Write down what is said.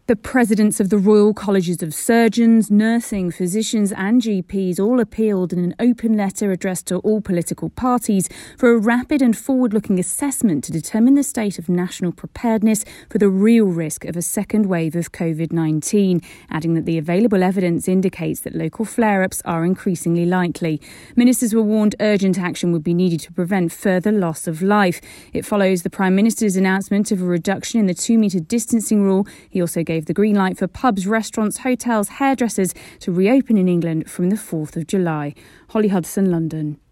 The presidents of the Royal Colleges of Surgeons, Nursing, Physicians and GPs all appealed in an open letter addressed to all political parties for a rapid and forward-looking assessment to determine the state of national preparedness for the real risk of a second wave of COVID-19, adding that the available evidence indicates that local flare-ups are increasingly likely. Ministers were warned urgent action would be needed to prevent further loss of life. It follows the Prime Minister's announcement of a reduction in the 2-metre distancing rule. He also gave the green light for pubs, restaurants, hotels, hairdressers to reopen in England from the 4th of July. Holly Hudson, London.